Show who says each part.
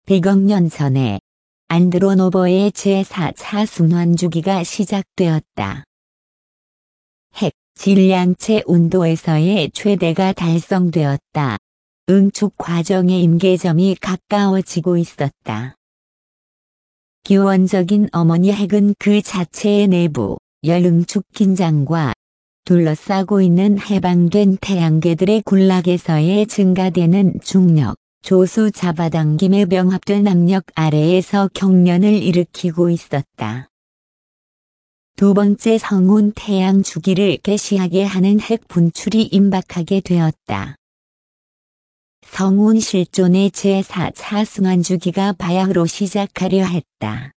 Speaker 1: 100억 년 전에 안드로노버의 제4차 순환주기가 시작되었다. 핵 질량체 온도에서의 최대가 달성되었다. 응축 과정의 임계점이 가까워지고 있었다. 기원적인 어머니 핵은 그 자체의 내부 열응축 긴장과 둘러싸고 있는 해방된 태양계들의 군락에서의 증가되는 중력, 조수 잡아당김의 병합된 압력 아래에서 경련을 일으키고 있었다. 두 번째 성운 태양 주기를 개시하게 하는 핵 분출이 임박하게 되었다. 성운 실존의 제4차 순환주기가 바야흐로 시작하려 했다.